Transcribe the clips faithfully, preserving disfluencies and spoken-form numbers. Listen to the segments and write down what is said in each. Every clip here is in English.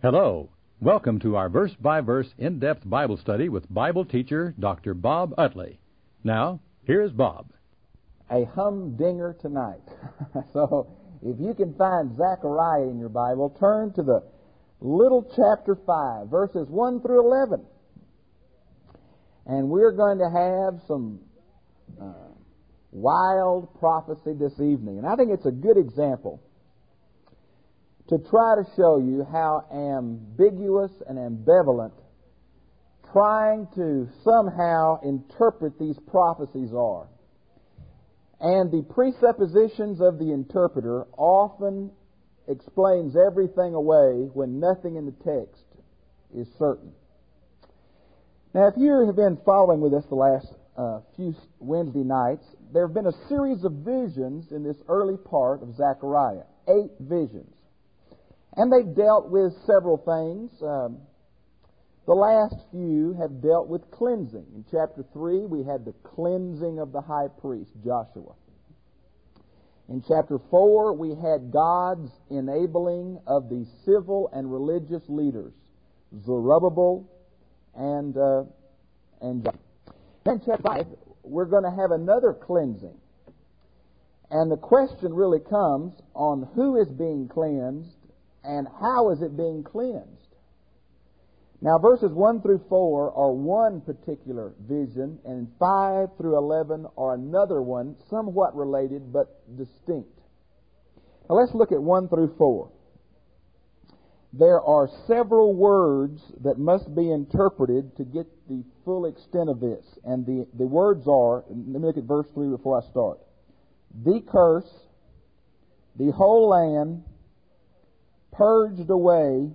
Hello. Welcome to our verse-by-verse in-depth Bible study with Bible teacher Doctor Bob Utley. Now, here's Bob. A humdinger tonight. So, if you can find Zechariah in your Bible, turn to the little chapter five, verses one through eleven. And we're going to have some uh, wild prophecy this evening. And I think it's a good example to try to show you how ambiguous and ambivalent trying to somehow interpret these prophecies are. And the presuppositions of the interpreter often explains everything away when nothing in the text is certain. Now, if you have been following with us the last uh, few Wednesday nights, there have been a series of visions in this early part of Zechariah. Eight visions. And they've dealt with several things. Um, the last few have dealt with cleansing. In chapter three, we had the cleansing of the high priest, Joshua. In chapter four, we had God's enabling of the civil and religious leaders, Zerubbabel and uh, and Joshua. Then chapter five, we're going to have another cleansing. And the question really comes on who is being cleansed and how is it being cleansed? Now, verses one through four are one particular vision, and five through eleven are another one, somewhat related but distinct. Now, let's look at one through four. There are several words that must be interpreted to get the full extent of this. And the, the words are, let me look at verse three before I start. The curse, the whole land, purged away,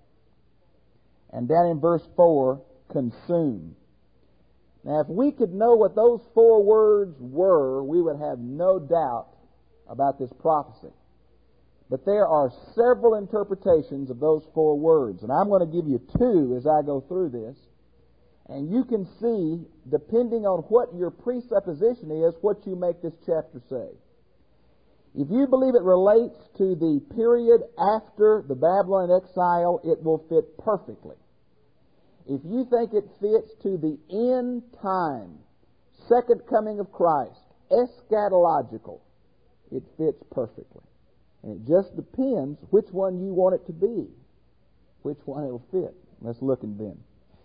and down in verse four, consume. Now, if we could know what those four words were, we would have no doubt about this prophecy. But there are several interpretations of those four words, and I'm going to give you two as I go through this. And you can see, depending on what your presupposition is, what you make this chapter say. If you believe it relates to the period after the Babylonian exile, it will fit perfectly. If you think it fits to the end time, second coming of Christ, eschatological, it fits perfectly. And it just depends which one you want it to be, which one it will fit. Let's look and then.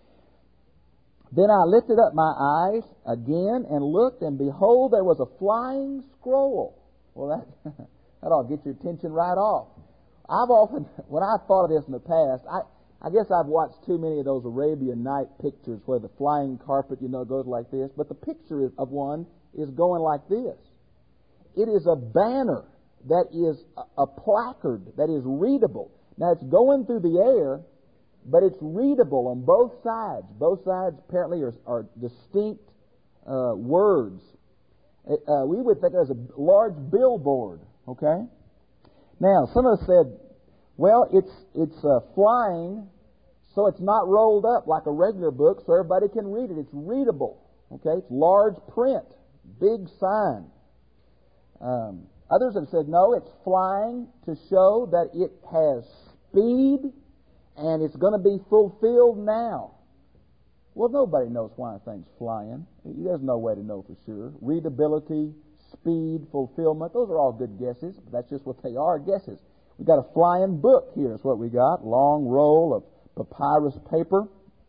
Then I lifted up my eyes again and looked, and behold, there was a flying scroll. Well, that that'll get your attention right off. I've often, when I've thought of this in the past, I, I guess I've watched too many of those Arabian Night pictures where the flying carpet, you know, goes like this. But the picture of one is going like this. It is a banner that is a, a placard that is readable. Now, it's going through the air, but it's readable on both sides. Both sides apparently are, are distinct uh, words. Uh, we would think it as a large billboard, okay? Now, some of us said, well, it's it's uh, flying, so it's not rolled up like a regular book, so everybody can read it. It's readable, okay? It's large print, big sign. Um, others have said, no, it's flying to show that it has speed and it's going to be fulfilled now. Well, nobody knows why a thing's flying. There's no way to know for sure. Readability, speed, fulfillment, those are all good guesses. But that's just what they are, guesses. We've got a flying book here is what we got. Long roll of papyrus paper.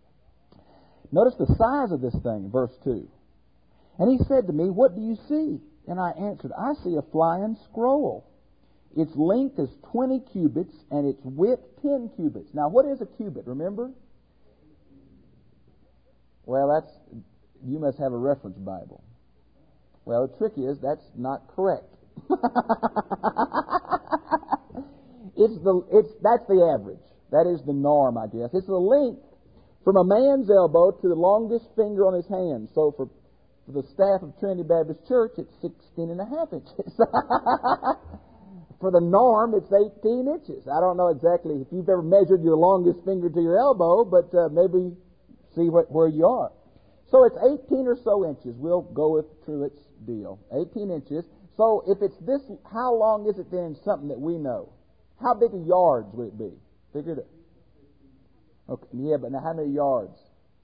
Notice the size of this thing, verse two. And he said to me, what do you see? And I answered, I see a flying scroll. Its length is twenty cubits, and its width ten cubits. Now, what is a cubit, remember? Well, that's, you must have a reference Bible. Well, the trick is, that's not correct. it's the, it's, that's the average. That is the norm, I guess. It's the length from a man's elbow to the longest finger on his hand. So for, for the staff of Trinity Baptist Church, it's sixteen and a half inches. For the norm, it's eighteen inches. I don't know exactly if you've ever measured your longest finger to your elbow, but uh, maybe see what, where you are. So it's eighteen or so inches. We'll go with Truett's deal. eighteen inches. So if it's this, how long is it then something that we know? How big a yards would it be? Figured it. Okay, yeah, but now how many yards?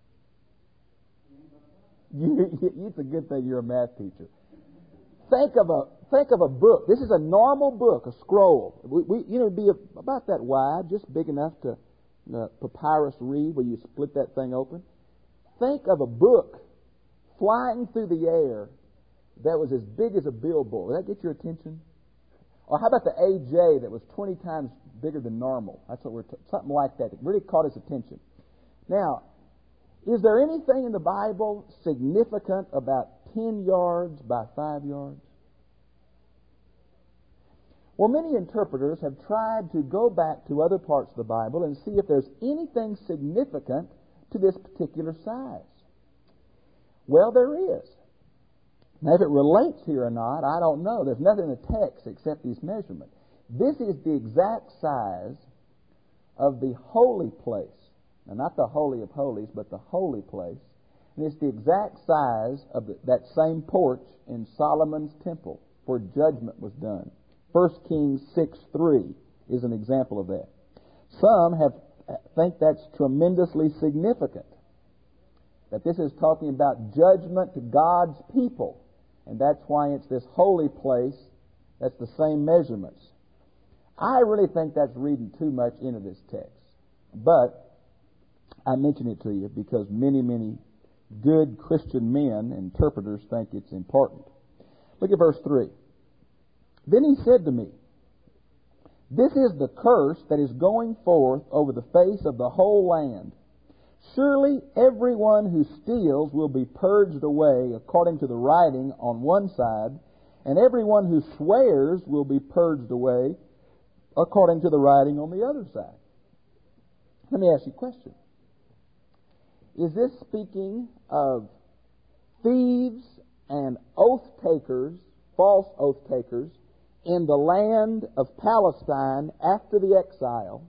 You, it's a good thing you're a math teacher. Think of a think of a book. This is a normal book, a scroll. We, we you know, it'd be a, about that wide, just big enough to uh, papyrus read, where you split that thing open. Think of a book flying through the air that was as big as a billboard. Would that get your attention? Or how about the A J that was twenty times bigger than normal? That's what we're t- something like that. It really caught his attention. Now, is there anything in the Bible significant about ten yards by five yards? Well, many interpreters have tried to go back to other parts of the Bible and see if there's anything significant to this particular size. Well, there is. Now, if it relates here or not, I don't know. There's nothing in the text except these measurements. This is the exact size of the holy place. Now, not the Holy of Holies, but the holy place. And it's the exact size of the, that same porch in Solomon's temple where judgment was done. First Kings six three is an example of that. Some have think that's tremendously significant, that this is talking about judgment to God's people, and that's why it's this holy place that's the same measurements. I really think that's reading too much into this text. But I mention it to you because many, many good Christian men, interpreters, think it's important. Look at verse three. Then he said to me, "This is the curse that is going forth over the face of the whole land. Surely everyone who steals will be purged away according to the writing on one side, and everyone who swears will be purged away according to the writing on the other side." Let me ask you a question. Is this speaking of thieves and oath takers, false oath takers, in the land of Palestine after the exile?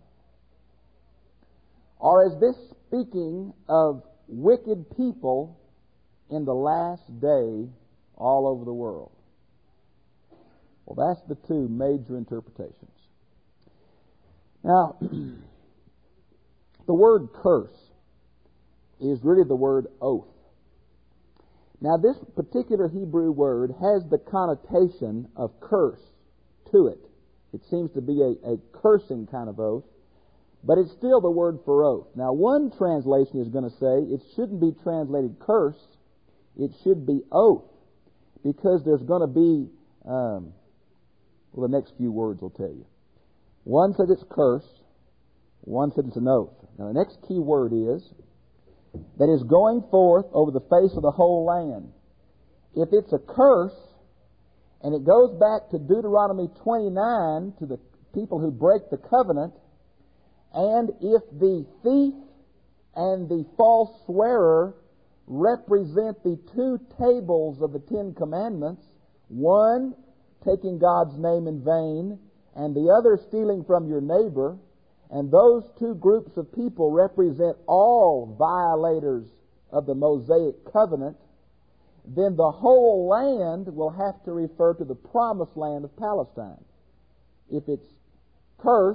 Or is this speaking of wicked people in the last day all over the world? Well, that's the two major interpretations. Now, the word curse is really the word oath. Now, this particular Hebrew word has the connotation of curse to it. It seems to be a, a cursing kind of oath, but it's still the word for oath. Now, one translation is going to say it shouldn't be translated curse, it should be oath, because there's going to be, um, well, the next few words will tell you. One said it's curse, one said it's an oath. Now, the next key word is that is going forth over the face of the whole land. If it's a curse, and it goes back to Deuteronomy twenty-nine, to the people who break the covenant, and if the thief and the false swearer represent the two tables of the Ten Commandments, one taking God's name in vain, and the other stealing from your neighbor, and those two groups of people represent all violators of the Mosaic covenant, then the whole land will have to refer to the promised land of Palestine. If it's curse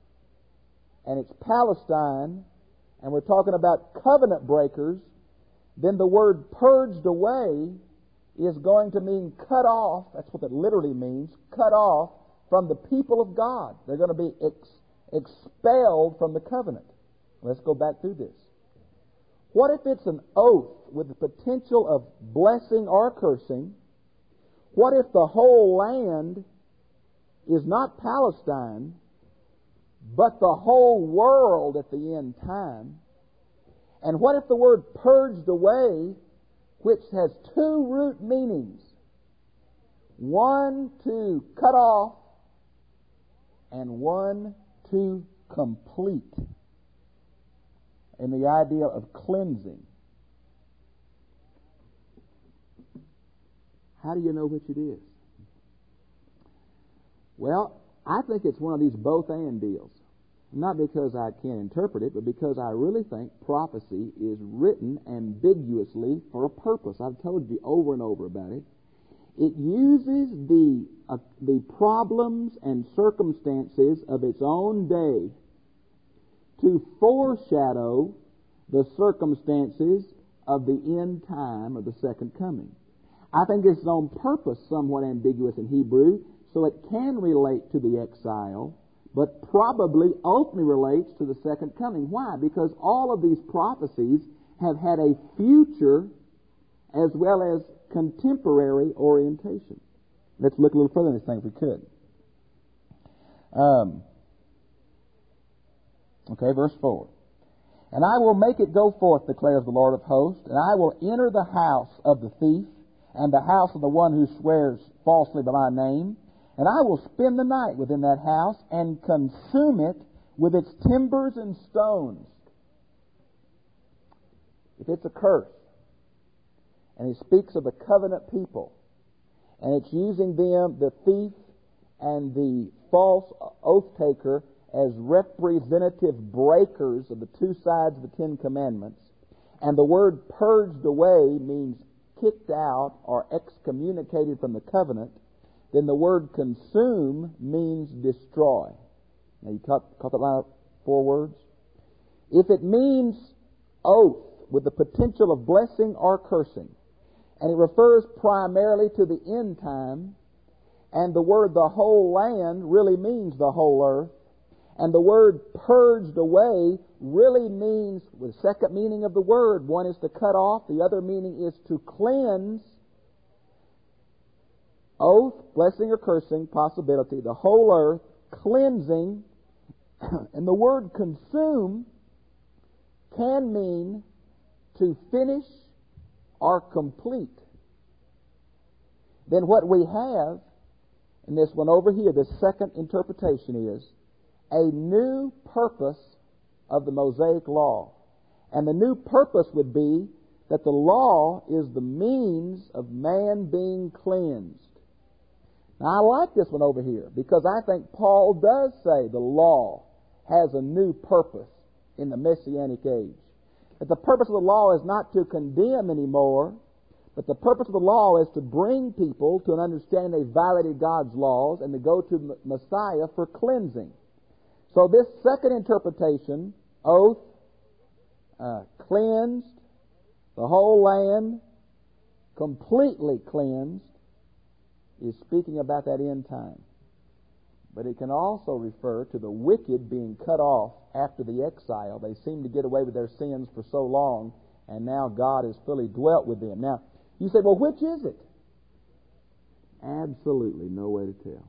and it's Palestine, and we're talking about covenant breakers, then the word purged away is going to mean cut off. That's what it literally means, cut off from the people of God. They're going to be ex- expelled from the covenant. Let's go back through this. What if it's an oath with the potential of blessing or cursing? What if the whole land is not Palestine, but the whole world at the end time? And what if the word purged away, which has two root meanings, one to cut off and one to complete, in the idea of cleansing? How do you know which it is? Well, I think it's one of these both and deals. Not because I can't interpret it, but because I really think prophecy is written ambiguously for a purpose. I've told you over and over about it. It uses the uh, the problems and circumstances of its own day to foreshadow the circumstances of the end time of the second coming. I think it's on purpose somewhat ambiguous in Hebrew, so it can relate to the exile, but probably ultimately relates to the second coming. Why? Because all of these prophecies have had a future as well as contemporary orientation. Let's look a little further in this thing if we could. Um, okay, verse four. And I will make it go forth, declares the Lord of hosts, and I will enter the house of the thief and the house of the one who swears falsely by my name, and I will spend the night within that house and consume it with its timbers and stones. If it's a curse, and he speaks of the covenant people, and it's using them, the thief and the false oath taker, as representative breakers of the two sides of the Ten Commandments, and the word purged away means kicked out or excommunicated from the covenant, then the word consume means destroy. Now you caught, caught that line of four words? If it means oath with the potential of blessing or cursing, and it refers primarily to the end time, and the word the whole land really means the whole earth, and the word purged away really means, the second meaning of the word, one is to cut off, the other meaning is to cleanse. Oath, blessing or cursing, possibility, the whole earth, cleansing, and the word consume can mean to finish or complete. Then what we have in this one over here, the second interpretation is a new purpose of the Mosaic law. And the new purpose would be that the law is the means of man being cleansed. Now, I like this one over here because I think Paul does say the law has a new purpose in the Messianic age. That the purpose of the law is not to condemn anymore, but the purpose of the law is to bring people to an understanding they violated God's laws and to go to Messiah for cleansing. So this second interpretation, oath, uh, cleansed, the whole land completely cleansed, is speaking about that end time. But it can also refer to the wicked being cut off after the exile. They seem to get away with their sins for so long, and now God has fully dwelt with them. Now, you say, well, which is it? Absolutely no way to tell.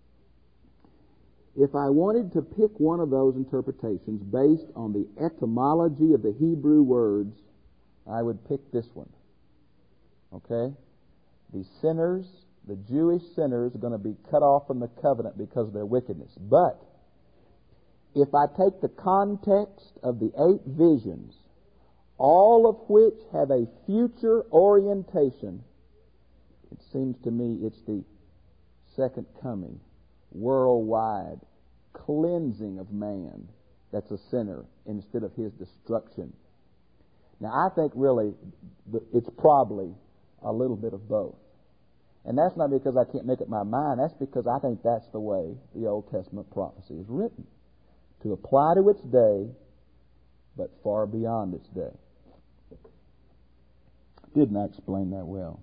If I wanted to pick one of those interpretations based on the etymology of the Hebrew words, I would pick this one. Okay? The sinners, the Jewish sinners, are going to be cut off from the covenant because of their wickedness. But if I take the context of the eight visions, all of which have a future orientation, it seems to me it's the second coming, worldwide cleansing of man that's a sinner instead of his destruction. Now, I think really it's probably a little bit of both. And that's not because I can't make up my mind. That's because I think that's the way the Old Testament prophecy is written, to apply to its day, but far beyond its day. Didn't I explain that well?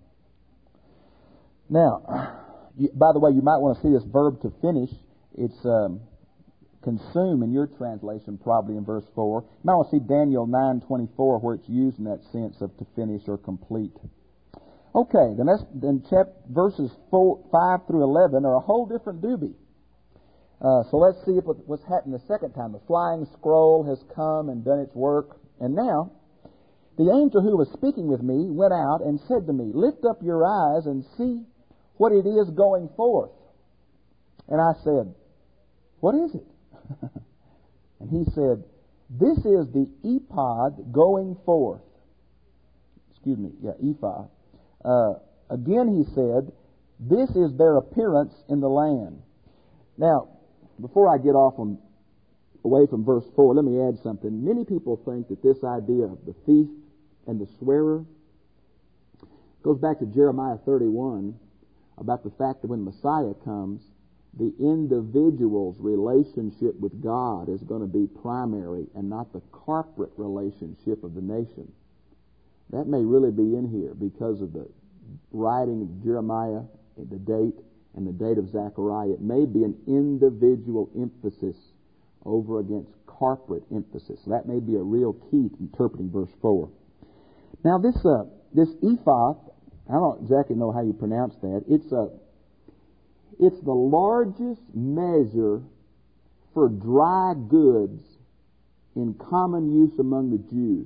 Now, you, by the way, you might want to see this verb to finish. It's um, consume in your translation, probably in verse four. You might want to see Daniel nine twenty-four, where it's used in that sense of to finish or complete. Okay, then, that's, then chap, verses four, five through eleven are a whole different doobie. Uh, so let's see what, what's happened the second time. The flying scroll has come and done its work. And now, the angel who was speaking with me went out and said to me, lift up your eyes and see what it is going forth. And I said, what is it? And he said, this is the ephod going forth. Excuse me, yeah, ephod. Uh, again he said, this is their appearance in the land. Now, before I get off on, away from verse four, let me add something. Many people think that this idea of the thief and the swearer goes back to Jeremiah thirty-one about the fact that when Messiah comes, the individual's relationship with God is going to be primary and not the corporate relationship of the nation. That may really be in here because of the writing of Jeremiah, the date, and the date of Zechariah. It may be an individual emphasis over against corporate emphasis. That may be a real key to interpreting verse four. Now this uh, this ephah, I don't exactly know how you pronounce that. It's a it's the largest measure for dry goods in common use among the Jews.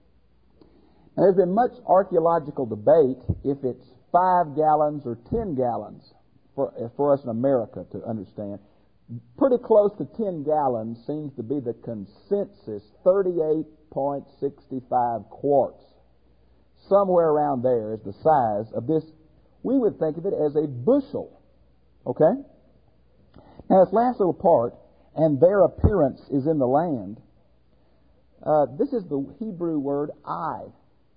Now, there's been much archaeological debate if it's five gallons or ten gallons for for us in America to understand. Pretty close to ten gallons seems to be the consensus, thirty-eight point six five quarts. Somewhere around there is the size of this. We would think of it as a bushel. Okay? Now, this last little part, and their appearance is in the land, uh, this is the Hebrew word I.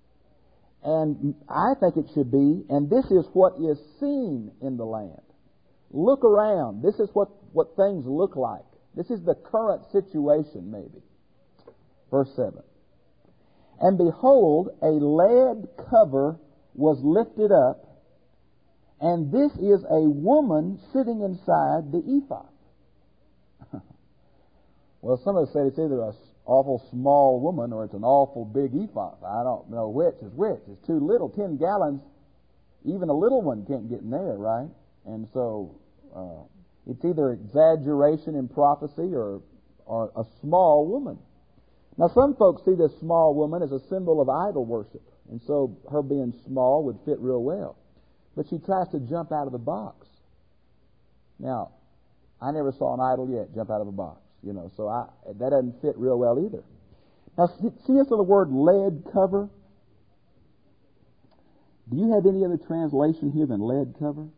And I think it should be, and this is what is seen in the land. Look around. This is what, what things look like. This is the current situation, maybe. Verse seven. And behold, a lead cover was lifted up, and this is a woman sitting inside the ephah. Well, some of us say it's either an awful small woman or it's an awful big ephah. I don't know which is which. It's too little. Ten gallons, even a little one can't get in there, right? And so uh, it's either exaggeration in prophecy or, or a small woman. Now, some folks see this small woman as a symbol of idol worship, and so her being small would fit real well. But she tries to jump out of the box. Now, I never saw an idol yet jump out of a box, you know, so I, that doesn't fit real well either. Now, see this little word, lead cover? Do you have any other translation here than lead cover?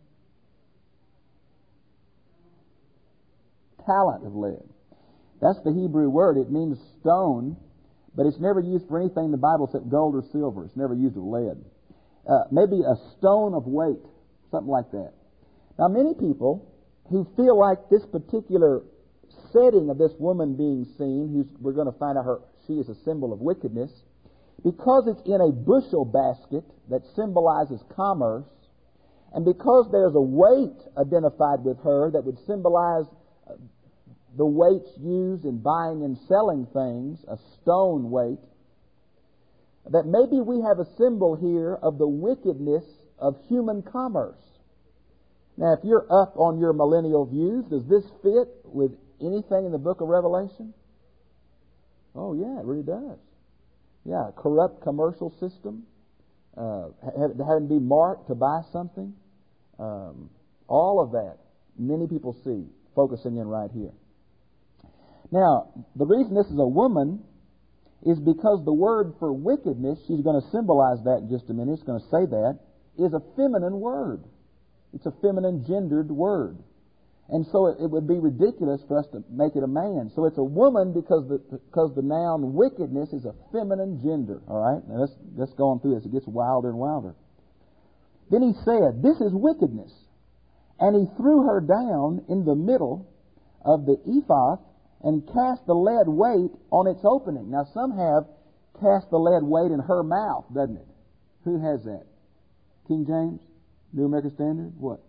Talent of lead. That's the Hebrew word. It means stone, but it's never used for anything in the Bible except gold or silver. It's never used of lead. Uh, maybe a stone of weight, something like that. Now, many people who feel like this particular setting of this woman being seen, who's we're going to find out her she is a symbol of wickedness, because it's in a bushel basket that symbolizes commerce, and because there's a weight identified with her that would symbolize uh, the weights used in buying and selling things, a stone weight, that maybe we have a symbol here of the wickedness of human commerce. Now, if you're up on your millennial views, does this fit with anything in the book of Revelation? Oh, yeah, it really does. Yeah, corrupt commercial system, uh, having to be marked to buy something, um, all of that, many people see, focusing in right here. Now, the reason this is a woman is because the word for wickedness, she's going to symbolize that in just a minute, it's going to say that, is a feminine word. It's a feminine gendered word. And so it, it would be ridiculous for us to make it a man. So it's a woman because the because the noun wickedness is a feminine gender. All right? Now let's, let's go on through this. It gets wilder and wilder. Then he said, this is wickedness. And he threw her down in the middle of the ephah and cast the lead weight on its opening. Now, some have cast the lead weight in her mouth, doesn't it? Who has that? King James? New American Standard? What?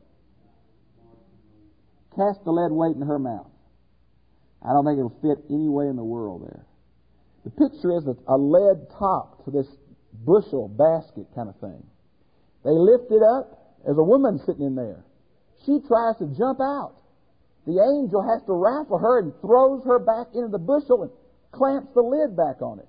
Cast the lead weight in her mouth. I don't think it'll fit any way in the world there. The picture is a lead top to this bushel basket kind of thing. They lift it up. There's a woman sitting in there. She tries to jump out. The angel has to raffle her and throws her back into the bushel and clamps the lid back on it.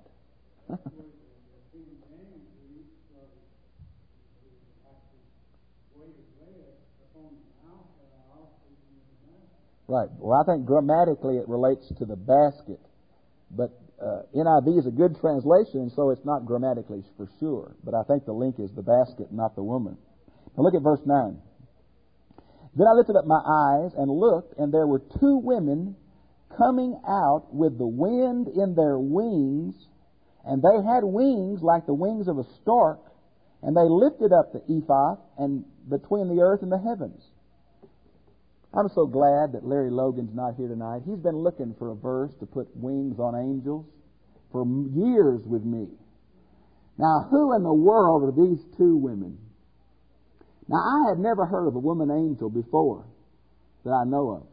Right. Well, I think grammatically it relates to the basket. But uh, N I V is a good translation, so it's not grammatically for sure. But I think the link is the basket, not the woman. Now look at verse nine. Then I lifted up my eyes and looked, and there were two women coming out with the wind in their wings, and they had wings like the wings of a stork, and they lifted up the ephah and between the earth and the heavens. I'm so glad that Larry Logan's not here tonight. He's been looking for a verse to put wings on angels for years with me. Now, who in the world are these two women? Now, I had never heard of a woman angel before that I know of.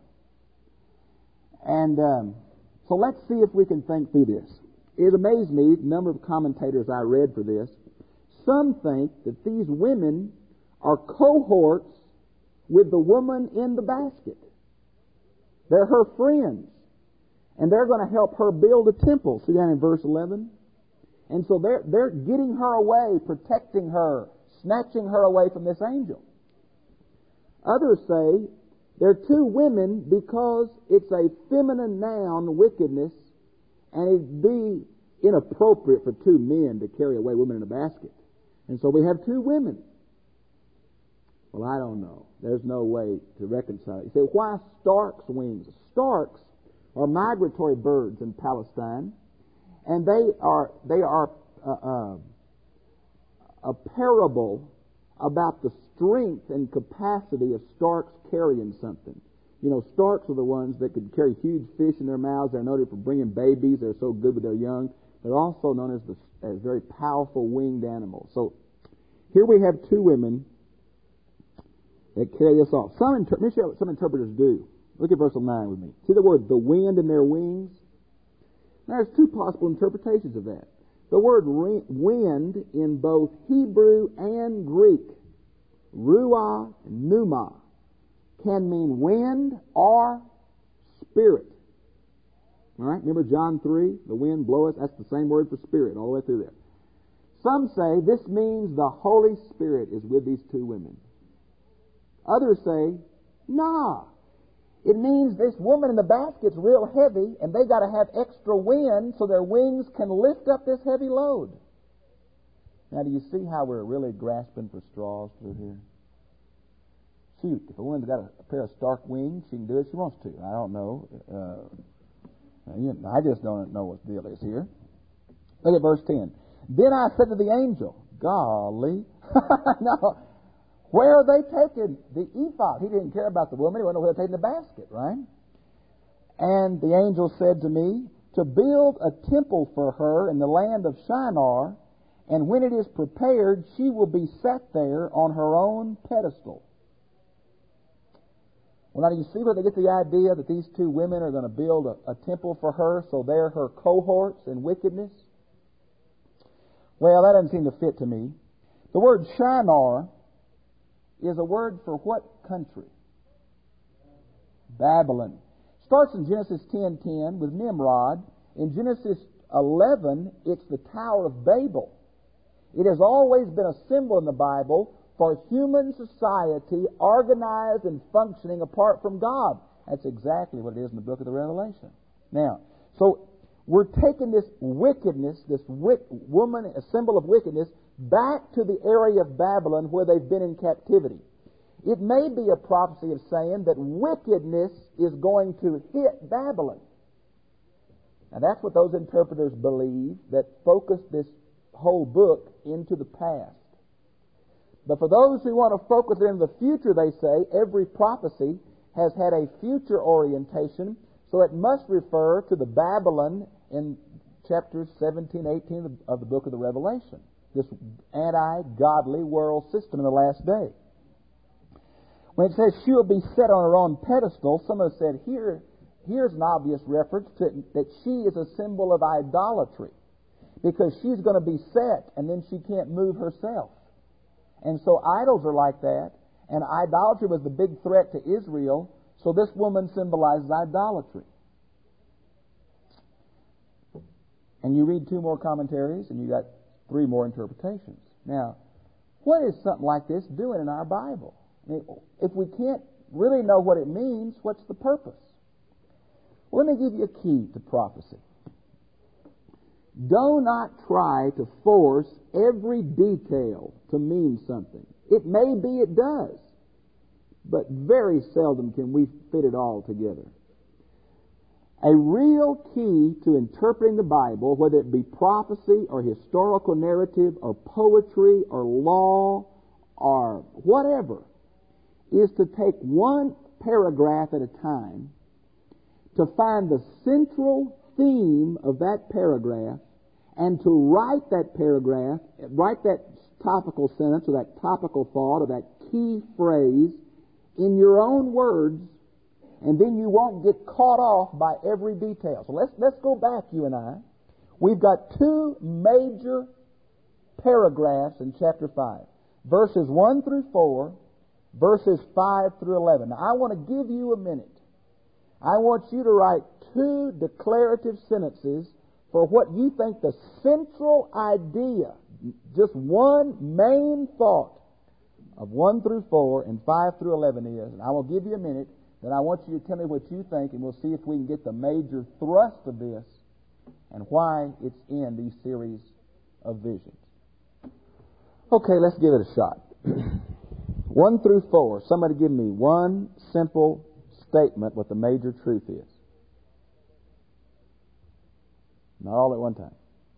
And um, so let's see if we can think through this. It amazed me, the number of commentators I read for this. Some think that these women are cohorts with the woman in the basket. They're her friends. And they're going to help her build a temple. See that in verse eleven? And so they're, they're getting her away, protecting her, snatching her away from this angel. Others say they're two women because it's a feminine noun, wickedness, and it'd be inappropriate for two men to carry away women in a basket. And so we have two women. Well, I don't know. There's no way to reconcile it. You say, why stork's wings? Storks are migratory birds in Palestine, and they are they are uh, uh, a parable about the strength and capacity of storks carrying something. You know, storks are the ones that could carry huge fish in their mouths. They're noted for bringing babies. They're so good with their young. They're also known as the as very powerful winged animals. So here we have two women that carry this off. Some inter- let me show you what some interpreters do. Look at verse nine with me. See the word, the wind in their wings? There's two possible interpretations of that. The word re- wind in both Hebrew and Greek, ruah and pneuma, can mean wind or spirit. All right? Remember John three, the wind bloweth? That's the same word for spirit all the way through there. Some say this means the Holy Spirit is with these two women. Others say, nah. It means this woman in the basket's real heavy, and they got to have extra wind so their wings can lift up this heavy load. Now, do you see how we're really grasping for straws through here? Shoot, if a woman's got a, a pair of stark wings, she can do it if she wants to. I don't know. Uh, you know, I just don't know what the deal is here. Look at verse ten. Then I said to the angel, golly, no, where are they taking the ephod? He didn't care about the woman. He wanted to know where they're taking the basket, right? And the angel said to me, to build a temple for her in the land of Shinar, and when it is prepared, she will be set there on her own pedestal. Well, now do you see where they get the idea that these two women are going to build a, a temple for her, so they're her cohorts in wickedness? Well, that doesn't seem to fit to me. The word Shinar is a word for what country? Babylon. Starts in Genesis ten ten with Nimrod. In Genesis eleven, it's the Tower of Babel. It has always been a symbol in the Bible for human society organized and functioning apart from God. That's exactly what it is in the book of the Revelation. Now, so we're taking this wickedness, this wick, woman, a symbol of wickedness, back to the area of Babylon where they've been in captivity. It may be a prophecy of saying that wickedness is going to hit Babylon. Now that's what those interpreters believe that focus this whole book into the past. But for those who want to focus it into the future, they say every prophecy has had a future orientation, so it must refer to the Babylon in chapters seventeen, eighteen of the book of the Revelation. This anti-godly world system in the last day. When it says she will be set on her own pedestal, some have said here, here's an obvious reference to that she is a symbol of idolatry, because she's going to be set and then she can't move herself. And so idols are like that, and idolatry was the big threat to Israel, so this woman symbolizes idolatry. And you read two more commentaries, and you got three more interpretations. Now, what is something like this doing in our Bible? I mean, if we can't really know what it means, what's the purpose? Well, let me give you a key to prophecy. Do not try to force every detail to mean something. It may be it does, but very seldom can we fit it all together. A real key to interpreting the Bible, whether it be prophecy or historical narrative or poetry or law or whatever, is to take one paragraph at a time to find the central theme of that paragraph and to write that paragraph, write that topical sentence or that topical thought or that key phrase in your own words, and then you won't get caught off by every detail. So let's let's go back, you and I. We've got two major paragraphs in chapter five. Verses one through four, verses five through eleven. Now, I want to give you a minute. I want you to write two declarative sentences for what you think the central idea, just one main thought of one through four and five through eleven is. And I will give you a minute, then I want you to tell me what you think, and we'll see if we can get the major thrust of this and why it's in these series of visions. Okay, let's give it a shot. One through four. Somebody give me one simple statement what the major truth is. Not all at one time.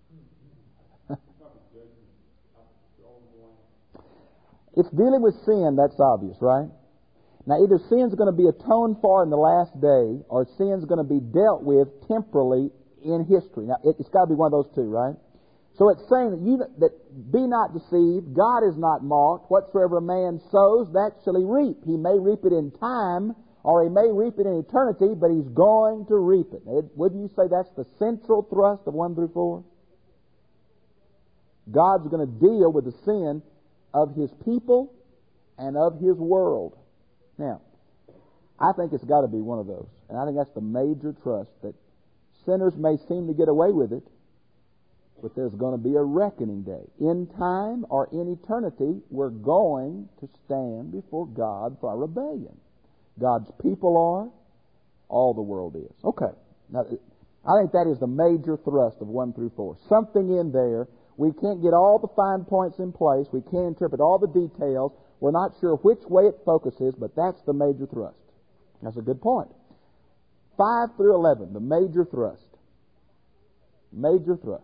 It's dealing with sin, that's obvious, right? Now, either sin's going to be atoned for in the last day, or sin's going to be dealt with temporally in history. Now, it, it's got to be one of those two, right? So it's saying that you that be not deceived, God is not mocked. Whatsoever a man sows, that shall he reap. He may reap it in time, or he may reap it in eternity, but he's going to reap it. Now, wouldn't you say that's the central thrust of one through four? God's going to deal with the sin of His people and of His world. Now, I think it's got to be one of those. And I think that's the major trust, that sinners may seem to get away with it, but there's going to be a reckoning day. In time or in eternity, we're going to stand before God for our rebellion. God's people are, all the world is. Okay. Now, I think that is the major thrust of one through four. Something in there. We can't get all the fine points in place. We can't interpret all the details. We're not sure which way it focuses, but that's the major thrust. That's a good point. five through eleven, the major thrust. Major thrust.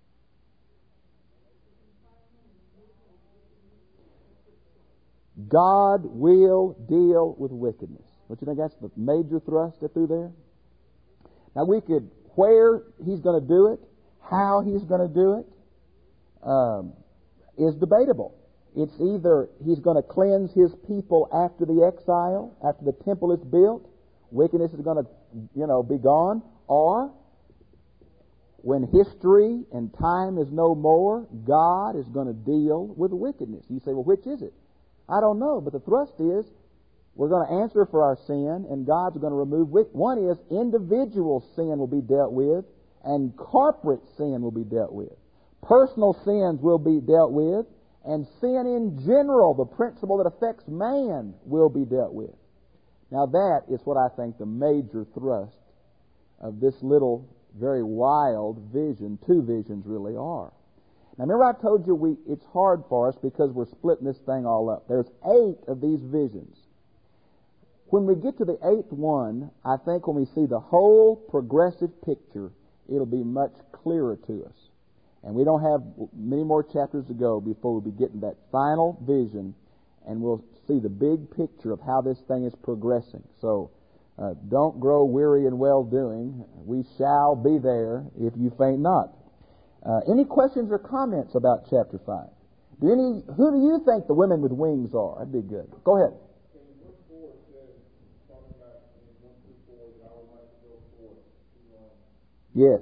God will deal with wickedness. Don't you think that's the major thrust through there? Now, we could, where He's going to do it, how He's going to do it, um, is debatable. It's either He's going to cleanse His people after the exile, after the temple is built, wickedness is going to, you know, be gone, or when history and time is no more, God is going to deal with wickedness. You say, well, which is it? I don't know, but the thrust is we're going to answer for our sin, and God's going to remove wickedness. One is individual sin will be dealt with, and corporate sin will be dealt with. Personal sins will be dealt with, and sin in general, the principle that affects man, will be dealt with. Now that is what I think the major thrust of this little, very wild vision, two visions really are. Now remember I told you we it's hard for us because we're splitting this thing all up. There's eight of these visions. When we get to the eighth one, I think when we see the whole progressive picture, it'll be much clearer to us. And we don't have many more chapters to go before we'll be getting that final vision, and we'll see the big picture of how this thing is progressing. So uh, don't grow weary in well-doing. We shall be there if you faint not. Uh, any questions or comments about chapter five? Do any? Who do you think the women with wings are? That'd be good. Go ahead. Yes.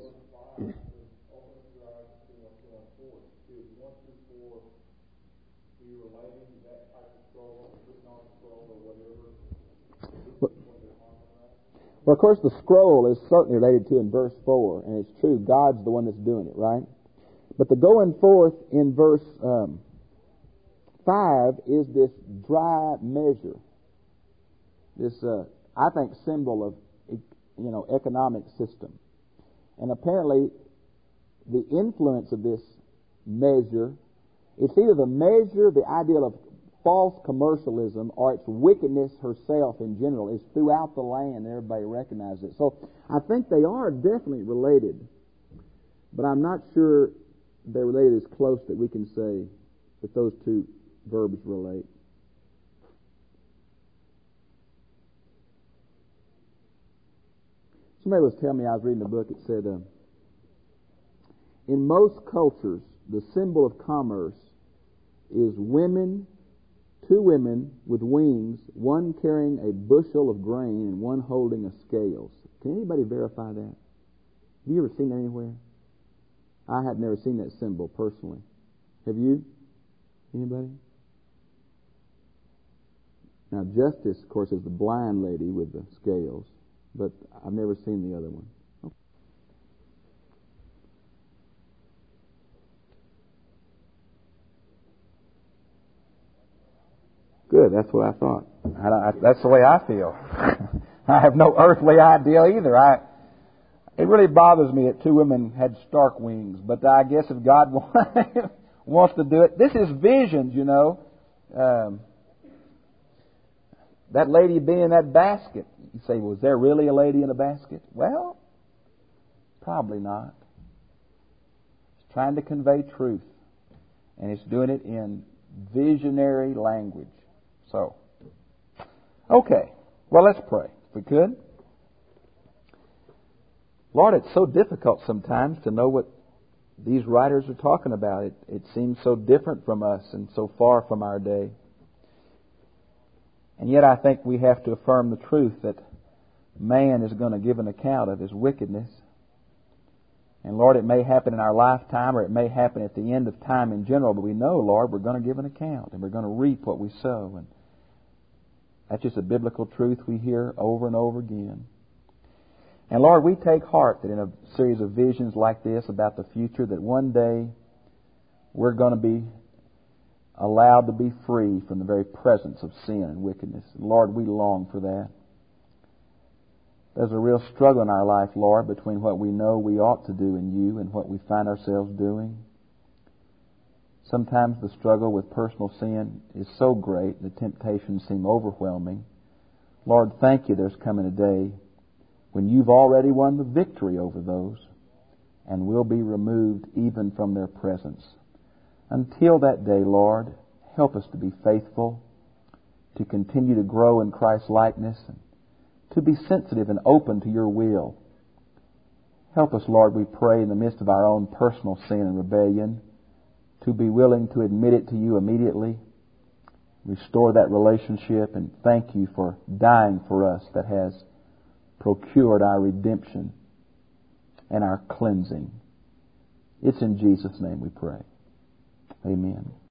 Well, of course, the scroll is certainly related to in verse four, and it's true, God's the one that's doing it, right? But the going forth in verse um, five is this dry measure, this, uh, I think, symbol of, you know, economic system. And apparently, the influence of this measure, it's either the measure, the ideal of false commercialism, or its wickedness herself in general, is throughout the land. Everybody recognizes it. So I think they are definitely related, but I'm not sure they're related as close that we can say that those two verbs relate. Somebody was telling me, I was reading a book, it said, uh, in most cultures, the symbol of commerce is women, two women with wings, one carrying a bushel of grain and one holding a scales. Can anybody verify that? Have you ever seen that anywhere? I have never seen that symbol personally. Have you? Anybody? Now, Justice, of course, is the blind lady with the scales, but I've never seen the other one. Okay. Good, that's what I thought. I, I, that's the way I feel. I have no earthly idea either. I, it really bothers me that two women had stark wings, but I guess if God wants to do it, this is visions, you know. Um, that lady being in that basket. You say, was there really a lady in a basket? Well, probably not. It's trying to convey truth, and it's doing it in visionary language. So, okay. Well, let's pray, if we could. Lord, it's so difficult sometimes to know what these writers are talking about. It, it seems so different from us and so far from our day. And yet I think we have to affirm the truth that man is going to give an account of his wickedness. And Lord, it may happen in our lifetime or it may happen at the end of time in general, but we know, Lord, we're going to give an account and we're going to reap what we sow. And that's just a biblical truth we hear over and over again. And Lord, we take heart that in a series of visions like this about the future, that one day we're going to be allowed to be free from the very presence of sin and wickedness. And Lord, we long for that. There's a real struggle in our life, Lord, between what we know we ought to do in You and what we find ourselves doing. Sometimes the struggle with personal sin is so great, the temptations seem overwhelming. Lord, thank You there's coming a day when You've already won the victory over those and will be removed even from their presence. Until that day, Lord, help us to be faithful, to continue to grow in Christ's likeness, and to be sensitive and open to Your will. Help us, Lord, we pray, in the midst of our own personal sin and rebellion, to be willing to admit it to You immediately, restore that relationship, and thank You for dying for us that has procured our redemption and our cleansing. It's in Jesus' name we pray. Amen.